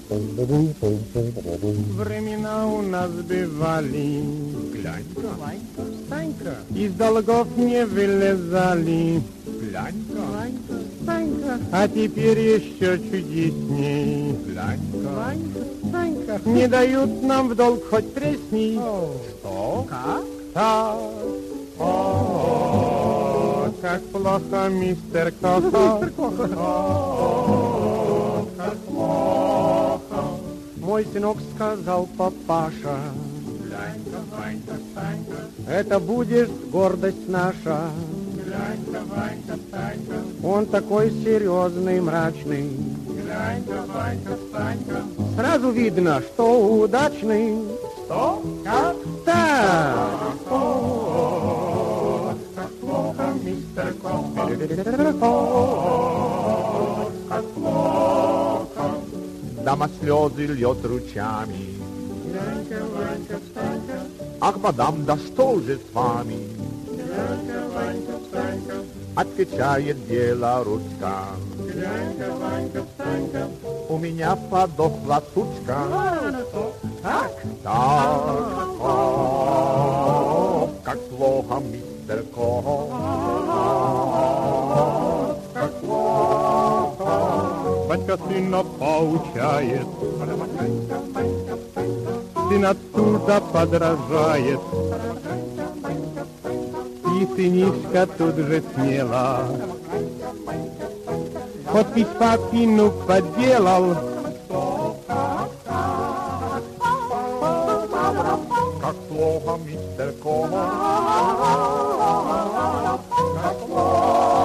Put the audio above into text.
Времена у нас бывали, глянь-ка, Санька, из долгов не вылезали, глянь-ка, Санька, а теперь еще чудесней, глянь-ка, Санька, не дают нам в долг хоть тресни. Что? Как? Так. О, как плохо, мистер Коха. Как плохо. Мой сынок сказал папаша, глянь-ка, Ванька, Санька, это будет гордость наша. Глянь-ка, Ванька, Санька, он такой серьезный, мрачный. Глянь-ка, Ванька, Санька, сразу видно, что удачный. Что? Как? Так. О, как плохо, мистер Коха. Как плохо. Дама слезы льет ручьями. Глянь-ка, Ванька, Санька, ах, мадам, да что же с вами? Глянь-ка, Ванька, Санька, отвечает белоручка. Глянь-ка, Ванька, Санька, у меня подохла сучка. Так? Так. О, как плохо, мистер Ко. Как плохо. Ванька сына поучает, сын оттуда подражает, и сынишка тут же смело подпись папину подделал. Как плохо, мистер Ко. Как плохо.